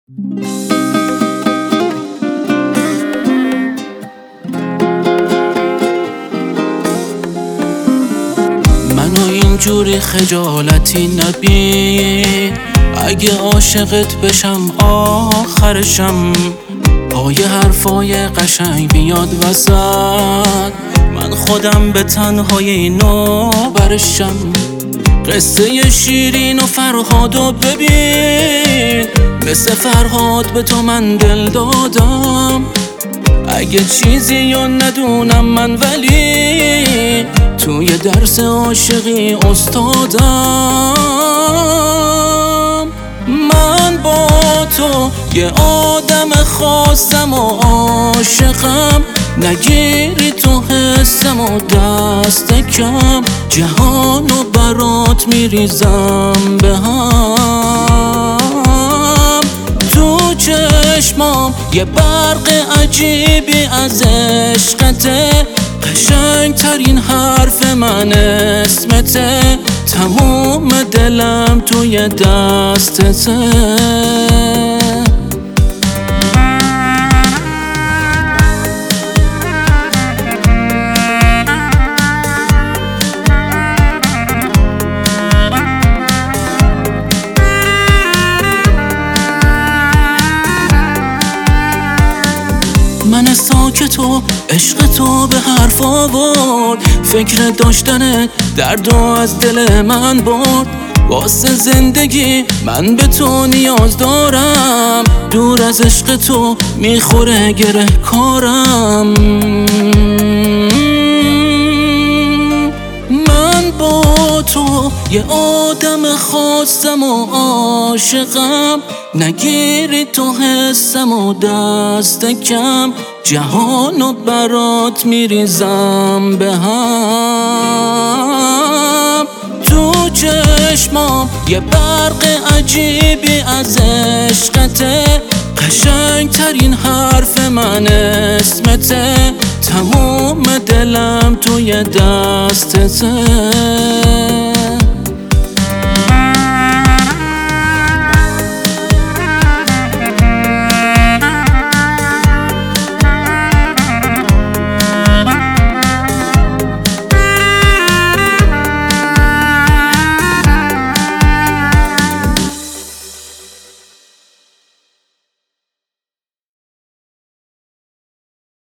منو اینجوری خجالتی نبین، اگه عاشقت بشم آخرشم پای حرفای قشنگ بیاد وسط، من خودم به تنهایی نو برشم. قصه شیرین و فرهادو ببین، مثل فرهاد به تو من دل دادم. اگه چیزی یا ندونم من، ولی توی درس عاشقی استادم. من با تو یه آدم خاصم و عاشقم، نگیری تو حسم و دست کم، جهانو برات میریزم به هم. تو چشمام یه برق عجیبی از عشقته، قشنگ ترین حرف من اسمته، تموم دلم توی دستته. من ساکت و عشق تو به حرف آورد، فکر داشتن درد از دل من برد. واسه زندگی من به تو نیاز دارم، دور از عشق تو میخوره گره کارم. من با تو یه آدم خاصم و عاشقم، نگیری تو حسم و دست کم، جهانو برات میریزم به هم. تو چشمام یه برق عجیبی از عشقته، قشنگ ترین حرف من اسمته، تموم دلم توی دستته.